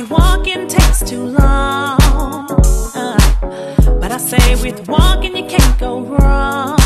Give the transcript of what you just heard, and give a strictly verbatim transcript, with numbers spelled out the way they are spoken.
say walking takes too long, uh, but I say with walking you can't go wrong.